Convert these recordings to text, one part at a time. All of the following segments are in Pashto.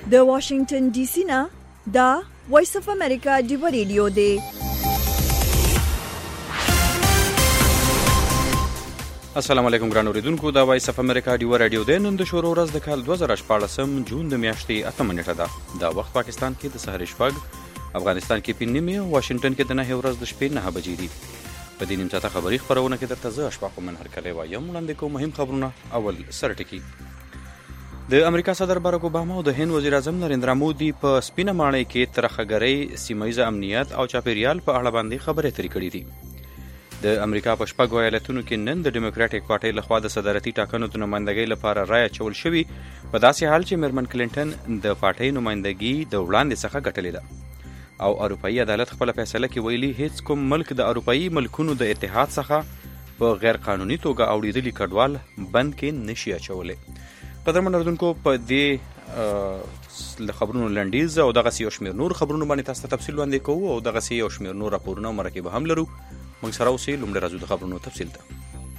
د واشنگټن ډي سي نه دا وایس اف امریکا ډیو ریډیو دی. السلام علیکم ګران اوریدونکو، دا وایس اف امریکا ډیو ریډیو دی. نن د شروع ورځ د کال 2014 جون د میاشتې 8 نیټه ده. دا وخت پاکستان کې د سحر شپږ، افغانستان کې 5 نیمه، واشنگټن کې د 9 ورځ د شپې 9 بجې دي. په دې نیم ساعته خبري خبرونه کې درته زه اشفاق منهر کلی وایم. وړاندې کوم مهم خبرونه. اول سرټکی. د امریکا صدر باراک اوباما او د هند وزیر اعظم نریندرا مودي په سپینه ماڼۍ کې ترخګرۍ، سیمه‌ییز امنیت او چاپیریال په اړه باندې خبرې اترې کړې دي. د امریکا په شپږو ایالتونو کې نن د ډیموکراټیک پارټۍ لخوا د صدارتي ټاکنو د نمایندګۍ لپاره رایه اچول شوې، په داسې حال چې میرمن کلینټن د پارټۍ نمایندګي د وړاندې څخه ګټلې ده. او اروپایي عدالت خپل فیصله کې ویلي هیڅ کوم ملک د اروپایي ملکونو د اتحاد څخه په غیر قانوني توګه اوړېدلي کډوال بند کې نشي اچولی. قدرمن اردوونکو، په دې خبرونو لنډیز او دغسې یو شمېر نور خبرونو باندې تاسو ته تفصیل وړاندې کوو او دغسې یو شمېر نور راپورونه او مرکې به هم لرو. موږ سره اوسئ. لومړی راځو د خبرونو تفصیل ته.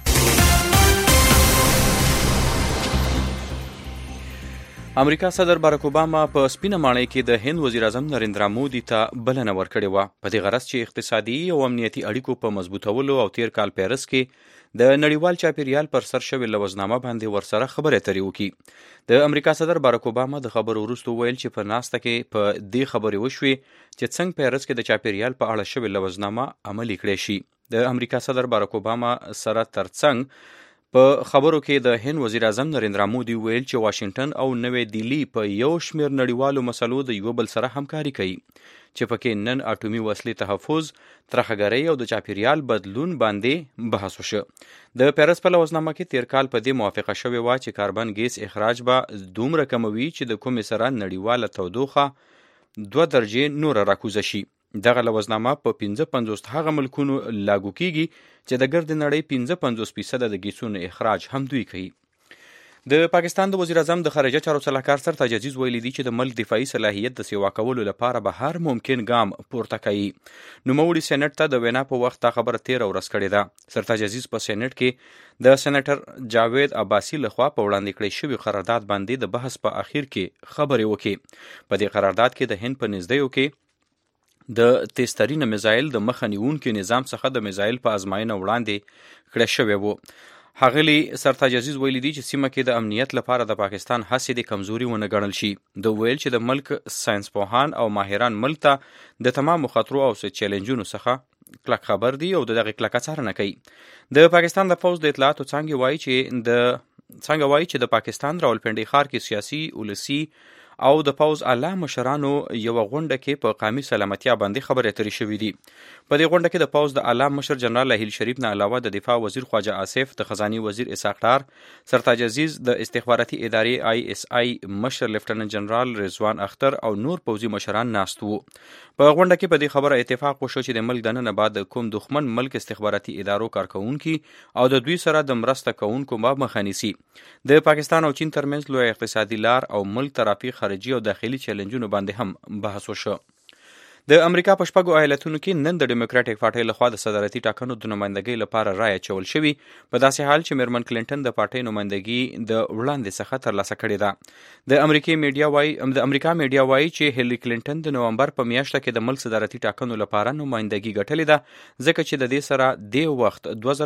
امریکا صدر باراک اوباما په سپینه ماڼۍ کې د هند وزیر اعظم نریندرا مودي ته بلنه ورکړې وه، په دې غرض چې اقتصادي او امنیتي اړیکو په مضبوطولو او تیر کال پیرس کې د نړیوال چاپیریال پر سر شوې لوزنامه باندې ورسره خبرې اترې وکړي. د امریکا صدر باراک اوباما د خبرو وروسته ویل چې په ناسته کې په دې خبرې وشوې چې څنګه پیرس کې د چاپیریال په اړه شوې لوزنامه عملي کړې شي. د امریکا صدر باراک اوباما سره ترڅنګ په خبرو کې د هند وزیر اعظم نریندرا مودي ویل چې واشنگټن او نوې دهلي په یو شمېر نړیوالو مسلو د یو بل سره همکاري کوي، چې پکې نن اټومي وسلې تحفظ، ترخګرۍ او د چاپیریال بدلون باندې بحث وشو. د پیرس په لوزنامه کې تیر کال په دې موافقه شوې وه چې کاربن ګیس اخراج به دومره کموي چې د کومې سره نړیواله تودوخه 2 درجې نور راکوزه شي. دغه لوزنامه په 55 هغه ملکونو لاګو کیږي چې د ګرد نړۍ 55% د ګیسونو اخراج هم دوی کوي. د پاکستان د وزیر اعظم د خارجه چارو سلاکار سرتاج عزیز ویلي دي چې د ملک دفاعي صلاحیت د سیوا کولو لپاره به هر ممکن ګام پورته کوي. نوموړي سېنات ته د وینا په وخت دا خبره 13 ورځ کړې ده. سرتاج عزیز په سېنات کې د سېنیټر جاوید عباسي لخوا په وړاندې کړی شوي قرارداد باندې د بحث په اخر کې خبرې وکړي. په دې قرارداد کې د هند په نږدېیو کې د تیزترین میزایل د مخه نیونکي نظام څخه د میزایل په ازمایښت وړاندې کړی شوی و. ښاغلي سرتاج عزیز ویلي دي چې سیمه کې د امنیت لپاره د پاکستان هڅې د کمزوري ونه ګڼل شي. د ویل چې د ملک ساینسپوهان او ماهران ملک ته د تمامو خطرو او چیلنجونو څخه کلک خبر دي او دغه کلکه څارنه کوي. د پاکستان د پوځ د اطلاعاتو څانګې وایي چې د پاکستان راولپنډي ښار کې سیاسي، ولسي او د پوځ اعلی مشرانو یو غونډه کې په قومي سلامتیا باندې خبرې اترې شوې دي. په دې غونډه کې د پوځ د اعلی مشر جنرال اهیل شریف نه علاوه د دفاع وزیر خواجه آصف، د خزاني وزیر اسحاق ډار، سرتاج عزیز، د استخباراتي ادارې ISI مشر لیفټننټ جنرال رضوان اختر او نور پوځي مشران ناست وو. په غونډه کې په دې خبره اتفاق وشو چې د ملک دننه بعد کوم دښمن ملک استخباراتي ادارو کارکونکي او د دوی سره د مرسته کوونکو مخه نیسي. د پاکستان او چین ترمنځ لوی اقتصادي لار او ملک طرفي خارجي او داخلي چیلنجونو باندې هم بحث وشو. د امریکا په شپږو ایالتونو کې نن د ډیموکراټیک پارټۍ لخوا د صدارتي ټاکنو د نمایندګۍ لپاره رایه اچول شوې، په داسې حال چې میرمن کلینټن د پارټۍ نمایندګي د وړاندې څخه ترلاسه کړې ده. د امریکا میډیا وایي چې هیلری کلینټن د نومبر په میاشت کې د ملک صدارتي ټاکنو لپاره نمایندګي ګټلې ده، ځکه چې د دې سره د وخت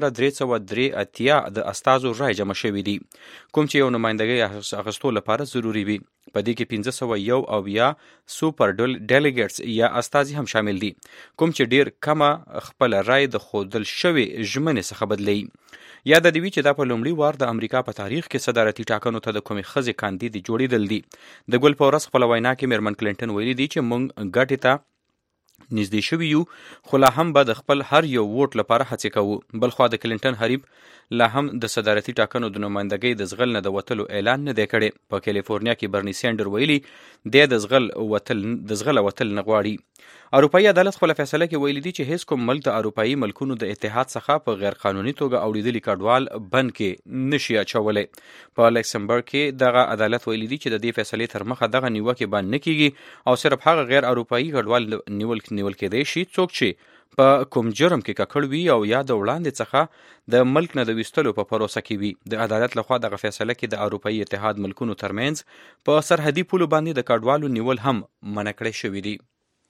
2383 د استازو رای جمع شوې دي، کوم چې یو نمایندګي اخیستو لپاره ضروری وي. په دې کې 501 سوپر ډیلیګیټس یا استازي هم شامل دي، کوم چې ډیر کمه خپل رای د خودل شوی ژمنې څخه بدلی. یاد دی چې دا په لومړي وار د امریکا په تاریخ کې صدارتي ټاکنو ته د کومې ښځې کاندید جوړېدل دي. د ګل په ورځ خپل وینا کې میرمن کلینټن ویلي دي چې موږ ګټې ته نږدې شوي یو، خو لا هم به د خپل هر یو ووټ لپاره هڅې کوو. بلخوا د کلینټن حریف لا هم د صدارتي ټاکنو د نمایندګۍ د زغل نه د وتلو اعلان نه دی کړی. په کالیفورنیا کې برني سینډر ویلي دی د زغل وتل نه غواړي. اروپایي عدالت خپل فیصله کې ویلي دي چې هیڅ کوم ملک د اروپایي ملکونو د اتحاد څخه په غیر قانوني توګه اوړېدلي کډوال بند کې نشي اچولی. په لکسمبرګ کې دغه عدالت ویلي دي چې د دې فیصلې تر مخه دغه نیوکې بند نه کیږي او صرف هغه غیر اروپایي کډوال نیول کېدای شي څوک چې په کوم جرم کې ککړ وي او یا د وړاندې څخه د ملک نه د ویستلو په پروسه کې وي. د عدالت لخوا دغه فیصله کې د اروپایي اتحاد ملکونو ترمنځ په سرحدي پولو باندې د کډوالو نیول هم منع کړی شوي دي.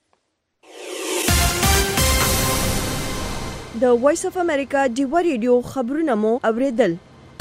د وایس اف امریکا ډیوا ریډیو خبرونه مو اوریدل.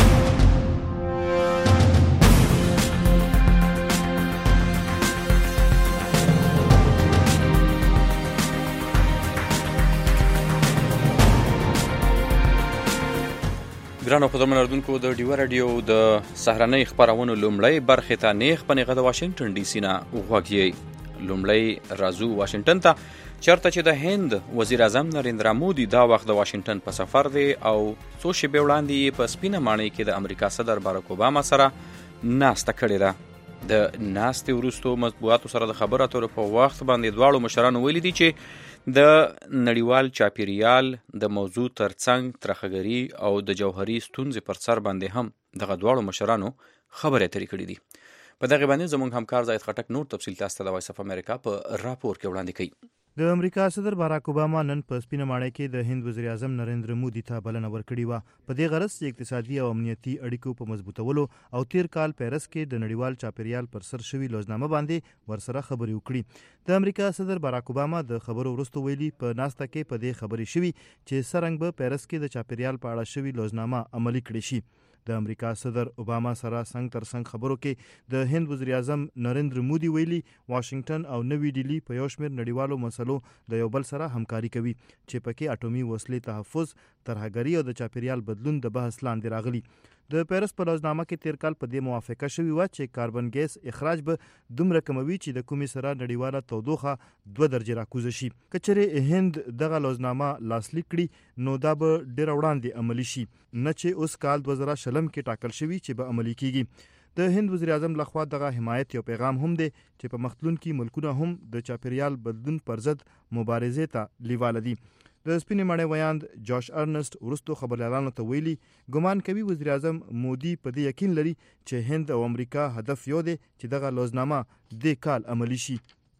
ګرانو قدرمن اردوونکو، د ډیوا راډیو د سهارنۍ خپرونو لومړی برخې ته نیغ په نیغه د واشنګټن ډي سي نه غوږ یې. لومړی راځو واشنګټن ته، چېرته چې د هند وزیر اعظم نریندرا مودي دا وخت د واشنګټن په سفر دی او څو شېبې وړاندې یې په سپینه ماڼۍ کې د امریکا صدر باراک اوباما سره ناسته کړې ده. د ناستې وروستو مطبوعاتو سره د خبرو اترو په وخت باندې دواړو مشرانو ویلي دي چې د نړیوال چاپیریال د موضوع ترڅنګ ترخګري او د جوهري ستونزې پر سر باندې هم دغه دواړو مشرانو خبرې اترې کړې دي. په دغه باندې زموږ همکار زاید خټک نور تفصیل تاسو ته د وایس اف امریکا په راپور کې وړاندې کوي. د امریکا صدر باراک اوباما نن په سپینه ماڼۍ کې د هند وزیر اعظم نریندرا مودي ته بلنه ورکړې وه. په دې غرض چې اقتصادي او امنیتي اړیکو په مضبوطولو او تیر کال پیرس کې د نړیوال چاپیریال پر سر شوي لوزنامه باندې ورسره خبرې وکړي. د امریکا صدر باراک اوباما د خبرو وروسته ویلي په ناسته کې په دې خبرې شوي چې څرنګه به پیرس کې د چاپیریال په اړه شوي لوزنامه عملي کړې شي. د امریکا صدر اوباما سره څنګ تر څنګ خبرو کې د هند وزیر اعظم نریندرا مودي ویلي واشنګټن او نوی ډیلی په یو شمېر نړیوالو مسلو د یو بل سره همکاري کوي چې پکې اټومي وسلې تحفظ، ترهګري او د چاپیریال بدلون د بحث لاندې راغلي. د پیرس په لوزنامه کې تیر کال په دې موافقه شوې وه چې کاربن ګیس اخراج به دومره کموي چې د کومې سره نړیواله تودوخه 2 درجې راکوزه شي. که چېرې هند دغه لوزنامه لاسلیک کړي نو دا به ډېره وړاندې عملي شي، نه چې اوس کال 2020 کې ټاکل شوي چې به عملي کیږي. د هند وزیر اعظم لخوا دغه حمایت یو پیغام هم دی چې په مختلونکي ملکونه هم د چاپیریال بدلون پر ضد مبارزې ته لیواله دي. د سپینې ماڼۍ ویاند جاش ارنسټ وروستو خبريالانو ته ویلي ګمان کوي وزیر اعظم مودي په دې یقین لري چې هند او امریکا هدف یو دی چې دغه لوزنامه د کال عملی شي.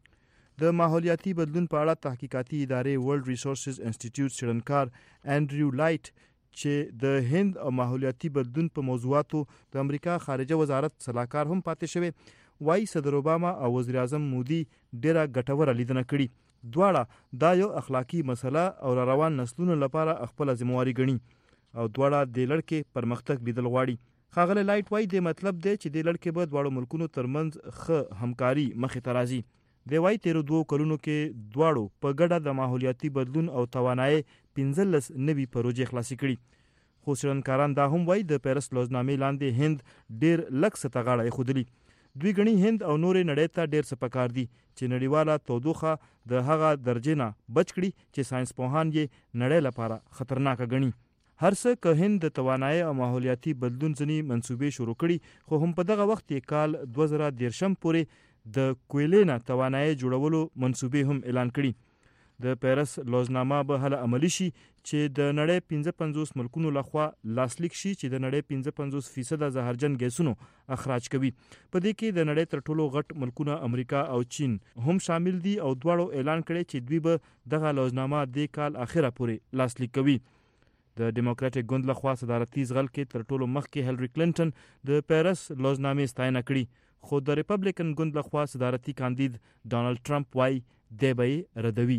د ماحولیاتي بدلون په اړه تحقیقاتي ادارې ورلد ریسورسز انسټیټیوټ څېړنکار انډریو لایټ چې د هند او ماحولیاتي بدلون په موضوعاتو د امریکا خارجه وزارت صلاحکار هم پاتې شوی، وايي صدر اوباما او وزیر اعظم مودي ډیره ګټوره لیدنه کړي. دواړه دا یو اخلاقی مسله او روان نسلونو لپاره خپل ذمہواری ګڼي او دواړه د لړ کې پرمختګ لیدل غواړي. ښاغلی لایټ وايي د مطلب دی چې د لړ کې به دواړو ملکونو ترمنځ ښه همکاري مخې ته راځي. دی وايي تیرو 2 کلونو کې دواړو په ګډه د ماحولیاتي بدلون او توانایي 15 نوي پروژې خلاصې کړي. خو څېړنکاران دا هم وايي د پیرس لوزنامې لاندې هند ډېر لږ څه ته غاړه ایښودلي. دوی ګڼي هند او نورې نړۍ ته ډېر څه پکار دي چې نړیواله تودوخه د هغه درجې نه بچ کړي چې ساينس پوهان یې نړۍ لپاره خطرناکه ګڼي. هر څه که هند د توانایي او ماحولیاتي بدلون ځینې منصوبې شروع کړي، خو هم په دغه وخت کې کال 2013 پورې د کویلې نه توانایي جوړولو منصوبې هم اعلان کړي. د پیرس لوزنامه به هله عملی شي چې د نړۍ 55 ملکونو لخوا لاسلیک شي چې د نړۍ 55% زهرجن ګیسونو اخراج کوي. په دې کې د نړۍ تر ټولو غټ ملکونه امریکا او چین هم شامل دي او دواړو اعلان کړی چې دوی به دغه لوزنامه د کال اخره پورې لاسلیک کوي. د ډیموکراټیک ګوند لخوا صدارتي ځغل کې تر ټولو مخکې هیلری کلینټن د پیرس لوزنامې ستاینه کړي، خو د ریپبلیکن ګوند لخوا صدارتي کاندید ډانلډ ټرمپ وايي دی به یې ردوي.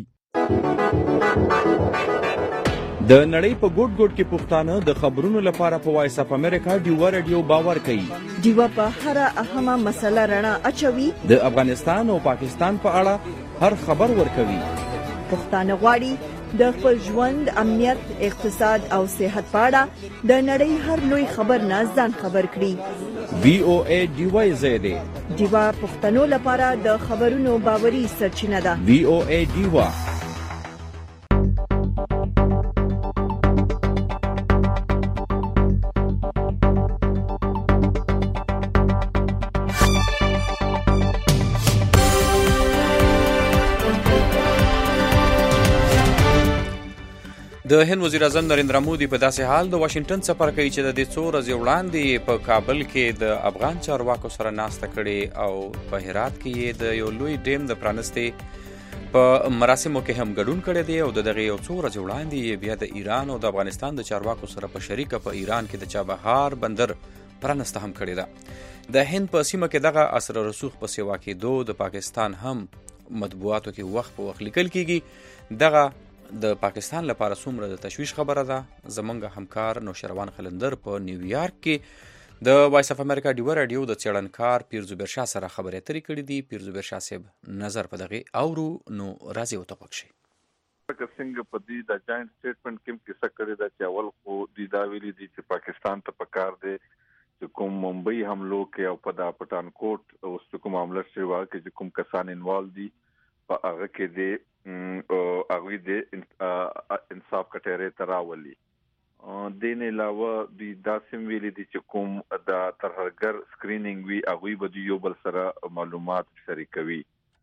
د نړۍ په ګوټ ګوټ کې پښتانه د خبرونو لپاره په وایس اف امریکا ډیوا راډیو باور کوي. ډیوا په هر اهمه مسله رڼا اچوي. د افغانستان او پاکستان په اړه هر خبر ورکوي. پښتانه غواړي د خپل ژوند، امنیت، اقتصاد او صحت په اړه د نړۍ هر لوی خبر نه ځان خبر کړي. VOA ډیوا زیاده ډیوا پښتنو لپاره د خبرونو باوري سرچینه ده. VOA ډیوا. د هند وزیر اعظم نریندرا مودي په داسې حال د واشنګټن سفر کوي چې د دې څو ورځې وړاندې په کابل کې د افغان چارواکو سره ناسته کړې او په هرات کې د یو لوی ډیم د پرانستې په مراسمو کې هم ګډون کړی دی او د دغه یو څو ورځې وړاندې بیا د ایران او د افغانستان د چارواکو سره په شریکه په ایران کې د چابهار بندر پرانسته هم کړې ده. د هند په سیمه کې دغه اثر رسوخ په سیوا کېدو د پاکستان هم مطبوعاتو کې وخت په وخت لیکل کېږي. دغه د پاکستان لپاره څومره د تشویش خبره ده، زمونږ همکار نوشروان خلندر په نیویارک کې د وایس اف امریکا ډیو رادیو د څېړنکار پیر زبیر شاه سره خبرې اترې کړې دي. پیر زبیر شاه صاحب نظر په دغه اورو نو راځي وته پکشي. څنګه په دې د جاینټ سټیټمنټ کې کیسه کړې ده چې اول خو د دا ویلي دي چې پاکستان ته پکار دی چې کوم ممبئی حملو کې او په د پټانکوټ او کوم معاملې شوی و چې کوم کسان انوالو دي په هغه کې د هغه د انصاف کټهره تراولي. دین علاوه د داسم ویلي دي چې کوم د ترهګر سکرینینګ وی هغه به یو بل سره معلومات شریکوي.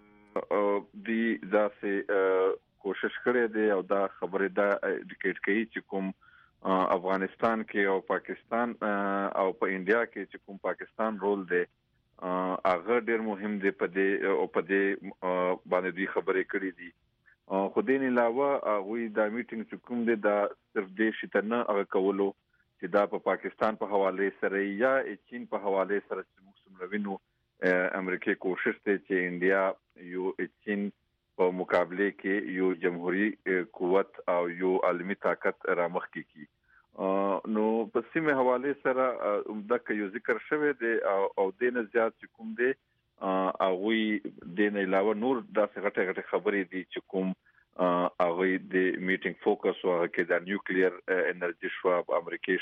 د داسې کوشش کړی دی او دا خبره دا انډیکیټ کوي چې کوم افغانستان کې او پاکستان او په انډیا کې چې کوم پاکستان رول دی هغه ډیر مهم دی په دې باندې دوی خبرې کړې دي. خو دین علاوه هغه د میټینګ چې کوم دی دا صرف د شتنه هغه کولو چې دا په پاکستان په حواله سره یا چین په حواله سره چې موږ سموینو امریکای کوشش ته چې انډیا یو چین په مقابله کې یو جمهوریت قوت او یو عالمی طاقت رامخ کی نو په سیمه حواله سره دغه یو ذکر شوی دی او دینه زیات چې کوم دی هغه دین علاوه نور داسې غټه خبرې دي چې کوم هغه د میټینګ فوکس او کې د نیوکلیر انرژي شو په امریکا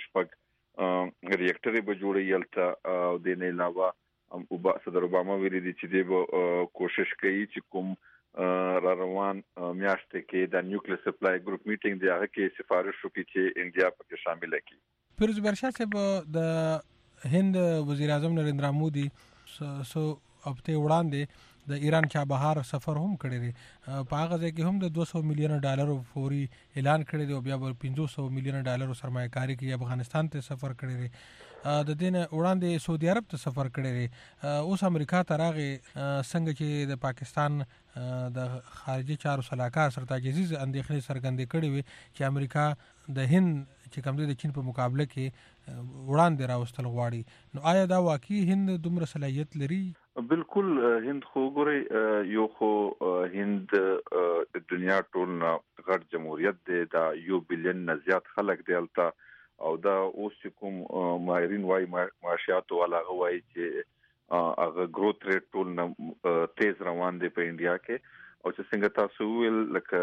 شپږ ریاکټر به جوړي یلته او دین علاوه صدر اوباما ویلي دي چې د کوشش کوي چې کوم را روان میاشتې کې د نیوکلیر سپلای ګروپ میټینګ دی هغه کې سفارش وکړي چې انډیا پکې شامل کړي. پیر زبیر شاه صاحب د هند وزیر اعظم نریندرا مودي سو هفته وړاندې د ایران چابهار سفر هم کړی دی. په هغه ځای کې هم د 200 میلیون ډالرو فوري اعلان کړی دی او بیا 500 میلیون ډالرو سرمایه‌کاري کې افغانستان ته سفر کړی دی. د دین وړاندې سعودي عرب ته سفر کړی دی. اوس امریکا ته راغی څنګه چې د پاکستان د خارجي چارو سلاکار سرتاج عزیز اندېښنې څرګندې کړې وي چې امریکا د هند چې کوم د چین په مقابله کې وړاندې راوستل غواړي. نو آیا دا واقعي هند دومره صلاحیت لري؟ بالکل هند خو ګوري یو خو هند د دنیا ټول غټ جمهوریت دی، دا 1 بلین نه زیات خلک دی البته او دا اوس کوم ماهرین وايي معاشيات والا غوي چې هغه گروث ریټ ټول تیز روان دی په انډیا کې او چې څنګه تاسو ویل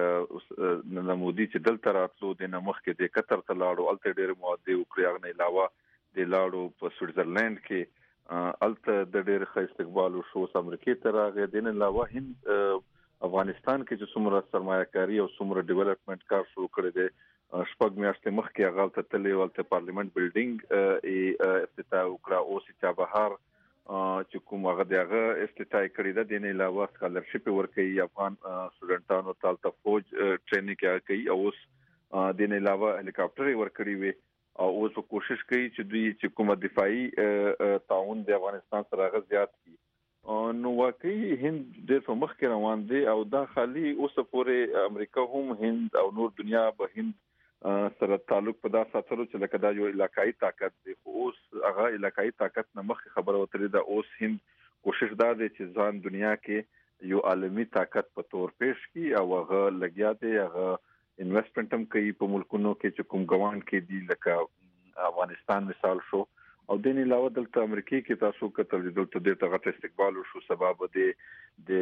لکه نمودي چې دلته راتلو د نمخ کې د قطر ته لاړو الته ډېر مواد وکړي هغه نه علاوه د لاړو په سویټزرلند کې الته د ډېر ښه استقبال شو امریکا ته راغی. د نه علاوه هند افغانستان کې چې څومره سرمایه‌کاري او څومره ډیولپمنٹ کار شروع کړی دی شپږ میاشتې مخکې هغه ته تللی ولته پارلیمنت بلډینګ افتتاح وکړه او چې چابهار چې کوم هغه دغه افتتاح کړی ده. د نه علاوه سکالرشپ ورکړي افغان سټوډنټانو ته فوج ټریننګ کوي او اوس د نه علاوه هلیکاپټر ورکړي وي او اوس کوشش کوي چې دوی چې کومه دفاعي تعاون د افغانستان سره غزيات کی. نو واقعي هند د مخ کې روان دي او دا خالي اوس پورې امریکا هم هند او نور دنیا به هند سره تعلق په داسې ساتلو چې لکه دا یو علاقائی طاقت دی. اوس هغه علاقائی طاقت نه مخ خبره وتري دا اوس هند کوشش دا دی چې ځان دنیا کې یو عالمی طاقت په تور پیش کی او هغه لګیا دی هغه انویسټمنټ هم کوي په ملکونو کې چې کوم ګوان کې دی لکه افغانستان مثال شو او د نه علاوه دلته امریکای کې تاسو کتل دلته د تغت استقبال شو سبب د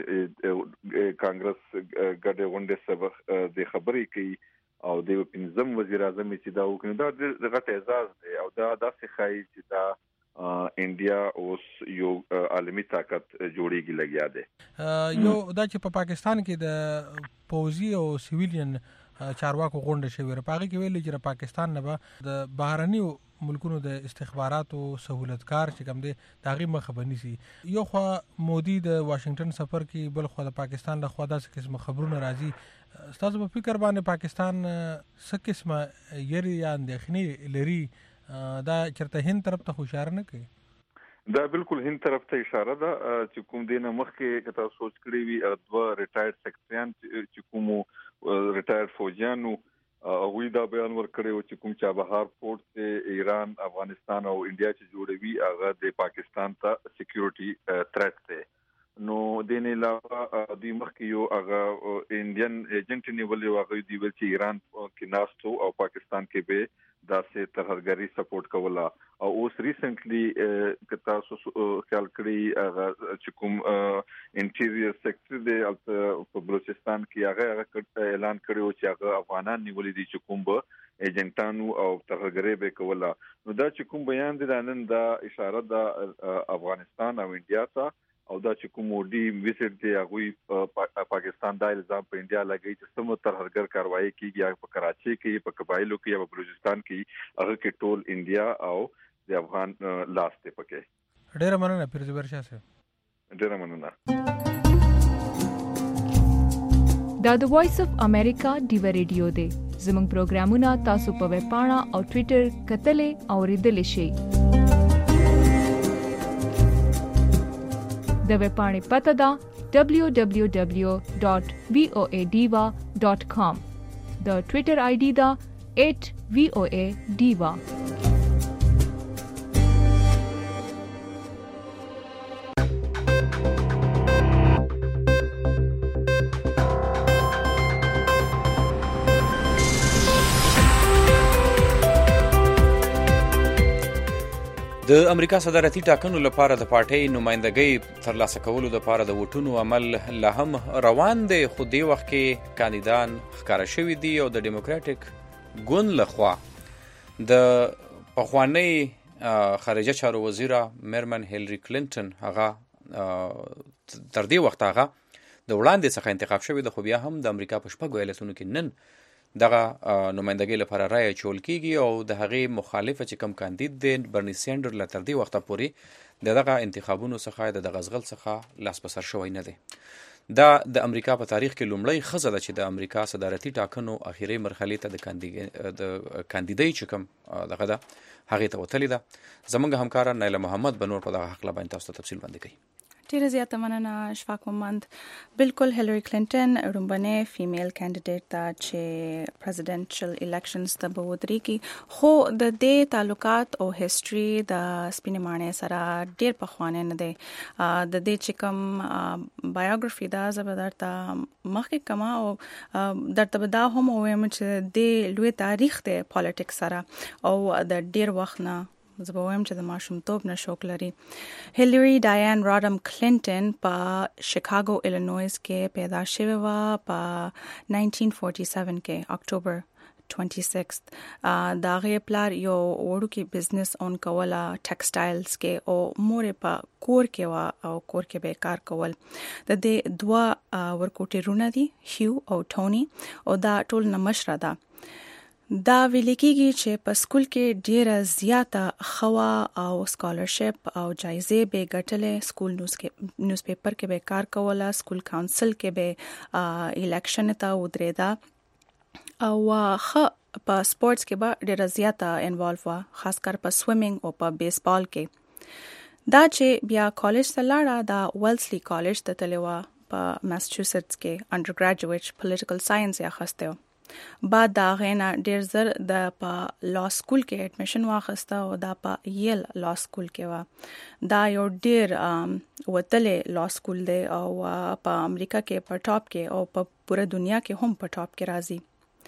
کانګرس ګډه غونډه سبب د خبرې کوي او د پنځم وزیر اعظم چې دا وکړي دا دغه اعزاز دی او دا داسې خای چې دا انډیا اوس یو عالمی طاقت جوړیږي لګیا دی. یو دا چې په پاکستان کې د پوځي او سیویلین چارواکو غونډه شوې په هغه کې ویل چې پاکستان نه به د بهرنیو ملکونو د استخباراتو سہولتکار چې کوم دي تغییر مخه بنسي. یو خو مودي د واشنگټن سفر کې بل خو د پاکستان له خوا داسې قسم خبرونه راځي. تاسو په فکر باندې پاکستان څه قسمه یری یا اندېښنې لري دا چرته هند طرف ته خوشار نه کوي؟ دا بالکل هند طرف ته اشاره ده چې کوم دینه مخکې کته سوچ کړی وي دوه ریټایرډ سیکریټریان چې کوم ریټایرډ فوجیانو هغه دا بیان ورکړی و چې کوم چابهار پورت ته ایران افغانستان او انډیا چې جوړوي هغه د پاکستان ته سکیورټي تھریټ ده نو دینه علاوه د مخکې یو هغه انډین ایجنټ نیولې واغې دی چې ایران کې ناستو او پاکستان کې به داسې ترهګری سپورټ کوله او اوس ریسنټلی کتا خیال کړی چې کوم انټیریور سیکټری د په بلوچستان کې هغه اعلان کړو چې هغه افغانان نیولې دي چې کوم به ایجنټانو او ترهګری به کوله نو دا چې کوم بیان دي نن دا اشاره ده افغانستان او انډیا ته او دا چې کوم ډی ویزټ دی هغه پاکستان د الزام په انډیا لګی چې سمو ترهګر کاروایی کیږي په کراچي کې په قبایلو کې او بلوچستان کې هغه کې ټول انډیا او د افغان لاس ته پکې ډیر مننه پیرزو برشا صاحب ډیر مننه دا د وایس اف امریکا ډیو ریډیو دی زموږ پروګرامونه تاسو په ویب پاڼه او ټوئیټر کتلې او ریډلې شئ د ویب پاڼې پته ده www.voadiva.com د ټوئیټر آی ډي ده @voadiva د امریکا صدارتي ټاکنو لپاره د پارټۍ نمائندګۍ ترلاسه کولو لپاره د ووټونو عمل لا هم روان دی خو دې وخت کې کاندیدان ښکاره شوي دي او د ډیموکراټیک ګوند لخوا د پخوانۍ خارجه چارو وزیره میرمن هیلری کلینټن هغه تر دې وخت هغه د وړاندې څخه انتخاب شوی د خو بیا هم د امریکا په شپږو ایالتونو کې نن دغه نمائندګۍ لپاره رایه چول کیږي او د هغې مخالفه چې کم کاندید دی برني سینډر لا تر دې وخته پورې دغه انتخابونو څخه د غزغل څخه لاس په سر شوی نه دی دا د امریکا په تاریخ کې لومړی ښځه ده چې د امریکا صدارتي ټاکنو اخیری مرحلې ته د کاندیدۍ چې کوم دغه ده هغې ته وتلې ده زموږ همکاره نایله محمد به نور په دغه حق باندې تاسو ته تفصیل وړاندې کوي ډیره زیاته مننه اشفاق محمد بالکل هیلری کلینټن رومبنه فیمیل کینډیډیټ ته چې پریزیډنشل الیکشنز ته به ودرېږي خو د دې تعلقات او هیستوري د سپینې ماڼۍ سره ډیر پخوانی نه دی د دې چې کوم بایوګرافي دا زبردست مخکې کما او درته دا هم وایم چې د لوی تاریخ د پالیټکس سره او د ډیر وخت نه زه به وایم چې د ماشومتوب نه شوق لري هیلری ډایان راډم کلینټن په شیکاګو ایلینویس کې پیدا شوې وه په 1947 کې اکتوبر 26 د هغې پلار یو وړوکی بزنس اون کوله ټیکسټایلز کې او مور په کور کې وه او کور کې به کار کول د دې دوه ورکوټي رونه دي هیو او ټونی او دا ټول نه مشره ده دا ویل کېږي چې په سکول کې ډیره زیاته خوا او سکالرشپ او جایزې به ګټلې سکول نیوز پیپر کې به کار کوله سکول کونسل کې به الیکشن ته ودرېده او په سپورتس کې به ډیره زیاته انوالو وا خاص کر په سویمینګ او په بیسبال کې دا چې بیا کالج ته لاړه دا ویلسلی کالج ته تللی وه په ماسچوسټس کې انډر ګریجویټ پولیټیکل ساينس یې اخیستی و بعد دا غینا ډیر زر د په لا سکول کې اډمیشن واخسته او دا په یل لا سکول کې و دا یو ډیر وتلې لا سکول دی او په امریکا کې په ټاپ کې او په پوره دنیا کې هم په ټاپ کې راځي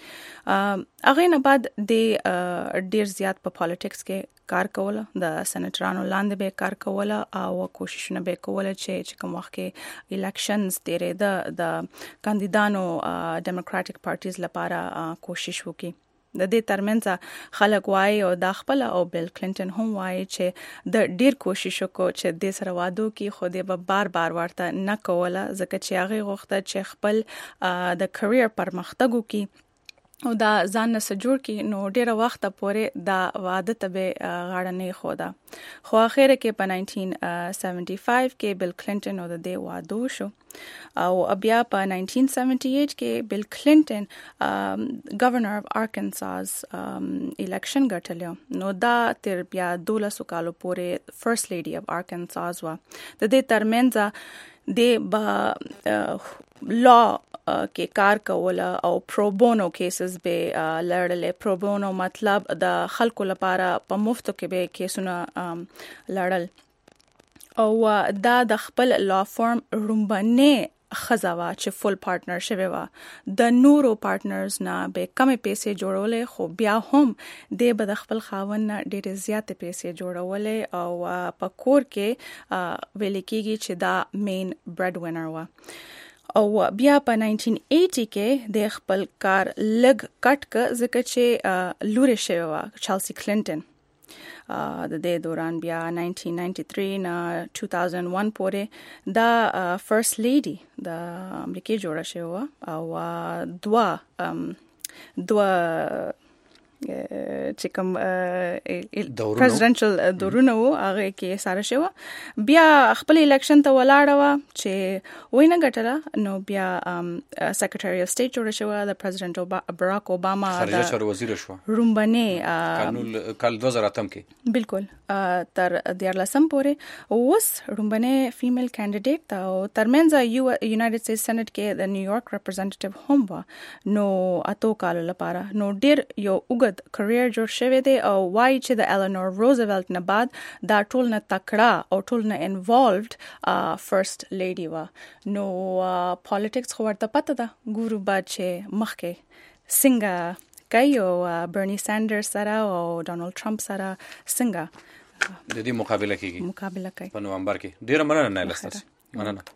هغه نه بعد د ډیر زیات په پالیټکس کې کار کوله د سېنیټرانو لاندې به کار کوله او کوششونه به کوله چې کوم وخت کې الیکشنز تیرېده د کاندیدانو ډیموکراټک پارټیز لپاره کوشش وکړي د دې ترمنځ خلک وایي او د خپل او بیل کلینټن هم وایي چې د ډیر کوشش وکړو چې د سره وادو کې خو دې به بار ورته نه کوله ځکه چې هغه غوښته چې خپل د کرییر پرمختګ وکړي او دا ځان نه سجور کی نو ډیره وخت پورې دا واده ته به غاړه نه خودا خو اخر کې په 1975 کې بل کلینټن او د دې واده شو او بیا په 1978 کې بل کلینټن گورنر اف ارکنساس الیکشن ګټلو نو دا تر بیا 12 کالو پورې فرست لیډي اف ارکنساس وا د دې ترمنځ د با لا کې کار کوله او پروبونو کیسز به لړلې پروبونو مطلب د خلکو لپاره په مفت کې به کیسونه لړل او دا د خپل لا فرم رومبنه خزاوا چې فول پارټنر شوی و د نورو پارټنرز نه به کمې پیسې جوړولې خو بیا هم د بد خپل خاون نه ډېر زیات پیسې جوړولې او په کور کې ویل کېږي چې دا مین برډ وینر و او بیا په 1980 کې د خپل کار لګ کټ ک ځکه چې لوري شوی و چالسي کلینټن د دې دوران بیا 1993 نه 2001 پورې دا فرست لیډي د امریکای جوړه شوی او دوا چې کوم پریزیدنشل دورونه وو هغه کې ساره شو بیا خپل الیکشن ته ولاړه و چې وینه ګټله نو بیا سیکریټری اف سټیټ جوړ شو د پریزیدنت براک اوباما خارجه چارو وزیر شو رومبنه قانون کال 2008 کې بالکل تر 14 پورې اوس رومبنه فیمیل کینډیډیټ او ترمنځ یونایټډ سټیټس سېنات کې د نیویارک ریپرزنټیټیو هم و نو اتو کال لپاره نو ډیر یو کریئر جوړ شوی دی او وای چې د الینور روزویلټ نه بعد دا ټول نه تکړه او ټول نه انوالوډ فرست لیډي و نو پالیټکس خو ورته پته ده ګورو بعد چې مخکې څنګه کوي او برنی سانډرز سره او ډونالد ټرمپ سره څنګه د دې مقابله کوي په نومبر کې ډیره مننه نه لستر مننه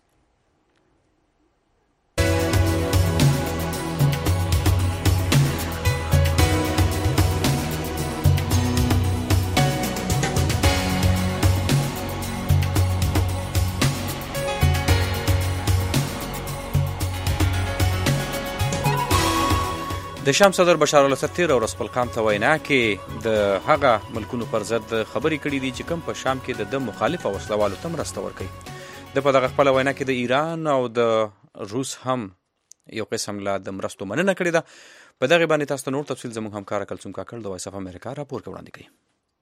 د شام صدر بشار الاسد تیر ورځ خپل قام ته وینا کې د هغه ملکونو پر ضد خبرې کړې دي چې کوم په شام کې د مخالف او وسلوالو ته مرسته ورکوي د په دغه خپل وینا کې د ایران او د روس هم یو قسم لا د مرستو مننه کړې ده په دغه باندې تاسو نور تفصیل زموږ همکار کلثوم کاکړ د وایس اف امریکا راپور وړاندې کوي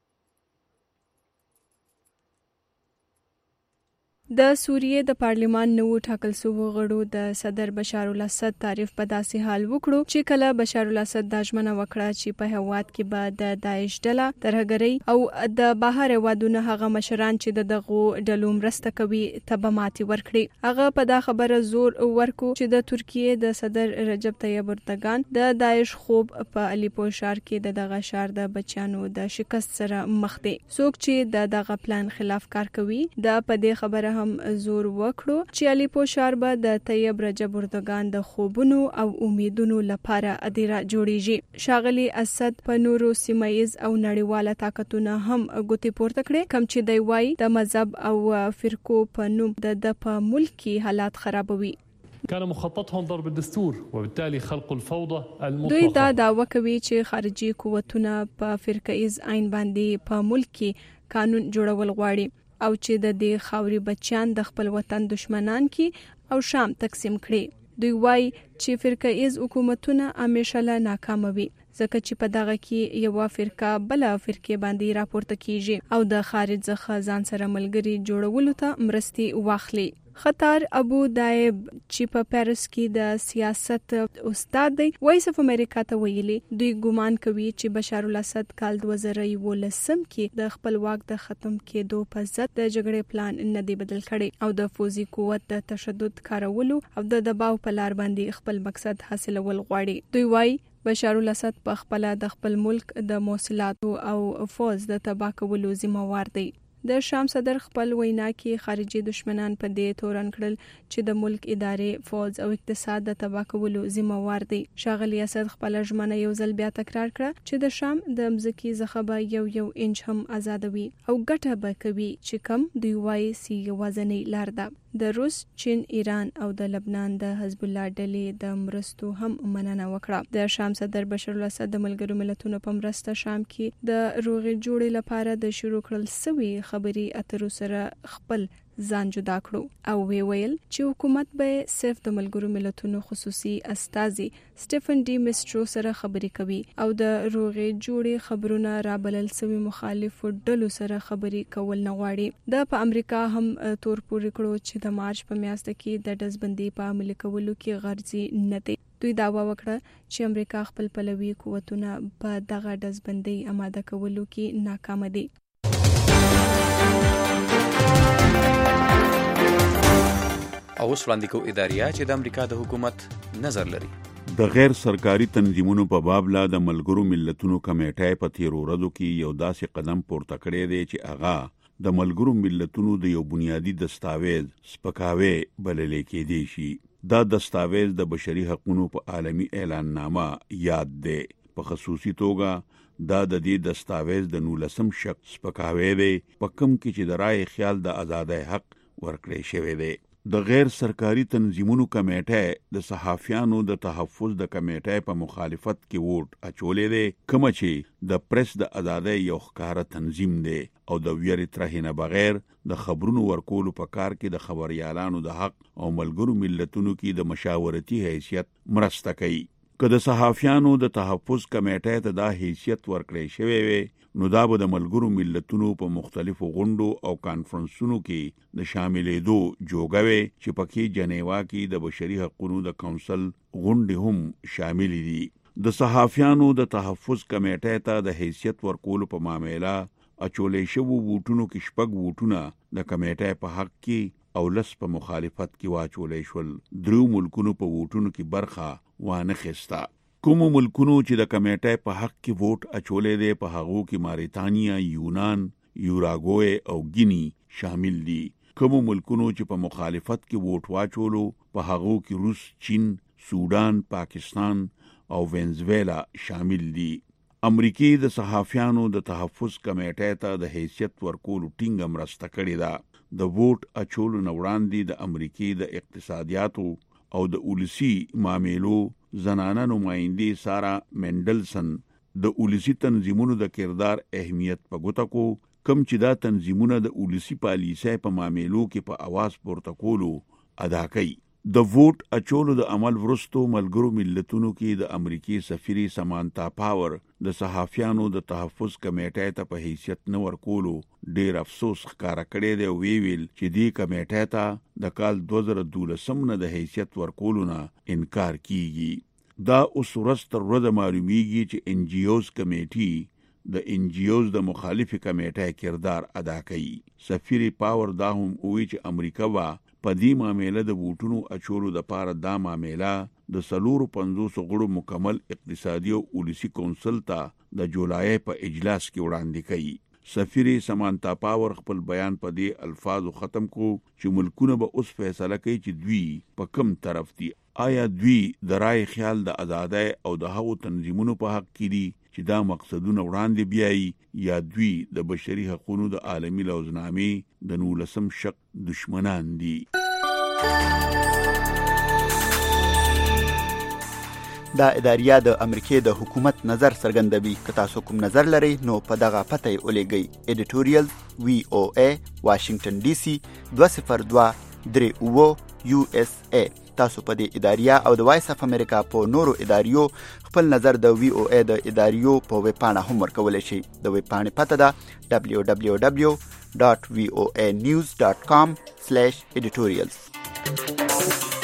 د سوریې د پارلمان نو ټاکل شوی غړو د صدر بشار الاسد تعریف په داسې حال وکړو چې کله بشار الاسد د ژمنه وکړه چې په هواد کې به د داعش ډله ترهګرۍ او د بهر وادونه هغه مشران چې دغه ډلو مرسته کوي ته ماتي ورکړي هغه په دا خبره زور ورکو چې د ترکیې د صدر رجب طیب اردوغان د داعش خوب په الیپو ښار کې دغه ښار د بچیانو د شکست سره مخ دي څوک چې دغه پلان خلاف کار کوي د په دې خبره هم زور وکړو چې الیپو ښار به د طیب رجب اردوغان د خوبونو او امیدونو لپاره ادیره جوړیږي شاغلی اسد په نورو سیمایز او نړیواله طاقتونه هم ګوتې پورته کړې کم چې دی وای د مذهب او فرقو په نوم د په ملکی حالات خرابوي كان مخططهم ضرب الدستور وبالتالي خلق الفوضى المطلقه دوی دا دعوه کوي چې خارجي قوتونه په فرقیز عین باندې په ملکی قانون جوړول غواړي او چې د دې خاوري بچیان د خپل وطن دشمنان کی او شام تقسیم کړي دوی وای چې فرقیز حکومتونه همیشه لا ناکام وي ځکه چې په دغه کې یو فرقه بل فرقه باندې راپورته کیږي او د خارج څخه ځان سره ملګری جوړولو ته مرستي واخلي خطر ابو دایب چې په پاریس کې د سیاست استاد دی وایس اف امریکا ته ویلي دوی ګومان کوي چې بشار الاسد کال 2019 کې د خپل واک د ختم کېدو په ضد د جګړې پلان نه دی بدل کړي او د فوزي قوت د تشدد کارولو او د دباو په لار باندې خپل مقصد حاصلول غواړي دوی وایي بشار الاسد په خپل د خپل ملک د موصلاتو او فوز د تباه کولو ذمہ وار دی د شام صدر خپل وینا کې خارجي دشمنان په دې تورن کړل چې د ملک ادارې فوز او اقتصاد د تباه کولو ذمہ وار دي شاغلی اسد خپل ژمنه یو ځل بیا تکرار کړه چې د شام د مزکی زخبه یو انچ هم آزادوي او ګټه به کوي چې کم دوی وایي سی وزنی لار ده د روس، چین، ایران او د لبنان د حزب الله ډلې د مرستو هم مننه وکړه. د شام صدر بشر الاسد د ملګرو ملتونو په مرسته شام کې د روغې جوړې لپاره د شروع کړل سوي خبري اترو سره خپل ځان جدا کړو او ویل چې حکومت به صرف د ملګرو ملتونو خصوصي استازي سټيفن ډي میسټرو سره خبري کوي او د روغې جوړې خبرونه رابلل سوي مخالفو ډلو سره خبري کول نه غواړي. د په امریکا هم تور پورې کړو چې د مارچ په میاشت کې د ډزبندۍ په عملي کولو کې غرضي نه دی. دوی دعوا وکړه چې امریکا خپل پلوي قوتونه په دغه ډزبندۍ آماده کولو کې ناکام دي. او اوس وړاندې کوو اداریه چې د امریکا د حکومت نظر لري. د غیر سرکاري تنظیمونو په بابلا د ملګرو ملتونو کمیټې په تیرو ورځو کې یو داسې قدم پورته کړی دی چې هغه د ملګرو ملتونو د یو بنیادی دستاویز سپکاوی بلل کېدی شي. دا دستاویز د بشري حقوقو په عالمي اعلان نامه یاد دی. په خصوصي توګه دا د دې دستاویز د 19 شق سپکاوی دی په کوم کې چې د رائے خیال د آزادۍ حق ورکړی شوی دی. د غیر سرکاري تنظیمونو کمیټه د صحافیانو د تحفظ د کمیټې په مخالفت کې ووټ اچولې دی، کوم چې د پریس د آزادۍ یو ښکاره تنظیم دی او د ویرې ترهې نه بغیر د خبرونو ورکولو په کار کې د خبريالانو د حق او ملګرو ملتونو کې د مشاورتي حیثیت مرسته کوي. که د صحافیانو د تحفظ کمیټې ته دا حیثیت ورکړی شوی وي نو دا به د ملګرو ملتونو په مختلفو غونډو او کانفرنسونو کې د شاملېدو جوګوي چې پکې جنیوا کې د بشري حقوقو د کونسل غونډې هم شامل دي. د صحافیانو د تحفظ کمیټې ته د حیثیت ورکولو په معاملې اچولې شوو ووټونو کې 6 ووټونه د کمیټې په حق کې او 10 په مخالفت کې واچولې شول. 3 ملکونو په ووټونو کې برخه وانه خسته. کوم ملکونو چې د کمیټې په حق کې ووټ اچولې دي په هغو کې ماریتانیا، یونان، یوراګوئے او ګینی شامل دي. کوم ملکونو چې په مخالفت کې ووټ واچولو په هغو کې روس، چین، سودان، پاکستان او وینزویلا شامل دي. امریکای د صحافیانو د تحفظ کمیټې ته د حیثیت ورکولو ټینګه مرسته کړې ده. د ووټ اچولو نه وړاندې د امریکای د اقتصادیاتو او د اولسي معاملو زنانه نمائندې سارا مینډلسن د اولسي تنظیمونو د کردار اهمیت په ګوته کو، کم چې دا تنظیمونه د اولسي پالیسۍ په معاملو کې په आवाज پورته کولو ادا کوي. د ووټ اچولو د عمل ورستو ملګرو ملتونو کې د امریکای سفیري سمانتا پاور د صحافیانو د تحفظ کمیټې ته په حیثیت نه ورکولو ډیر افسوس ښکارا کړی دی او ویل چې دې کمیټې ته د کال 2012 نه د حیثیت ورکولو نه انکار کیږي. دا اوس ورځ تر ورځې معلومیږي چې ان جی اوز کمیټي د ان جی اوز د مخالفي کمیټې کردار ادا کوي. سفیري پاور دا هم وی چې امریکا وا په دې معاملې د ووټونو اچولو د پاره دا معاملې د 450 غړو مکمل اقتصادي او اولسي کونسل ته د جولای په اجلاس کې وړاندې کړي. سفیري سمانتا پاور خپل بیان په دې الفاظو ختم کو چې ملکونه به اوس فیصله کوي چې دوی په کوم طرف دي. آیا دوی د رائے خیال د آزادۍ او د هغو تنظیمونو په حق کې دي چې دا مقصدونه وړاندې بیایي یا دوی د بشري حقوقو د عالمي لوزنامې د 19 شق دشمنان دي. دا اداریه د امریکای د حکومت نظر څرګندوي. که تاسو کوم نظر لرئ نو په دغه پته یې ولېږئ. ایډیټوریال VOA واشنگټن ډي سي 20238 USA. تاسو په دې اداریه او د وایس اف امریکا په نورو اداریو خپل نظر د VOA د اداریو په ویب پاڼه هم ورکولی شئ. د ویب پاڼې پته ده www.voanews.com/editorials.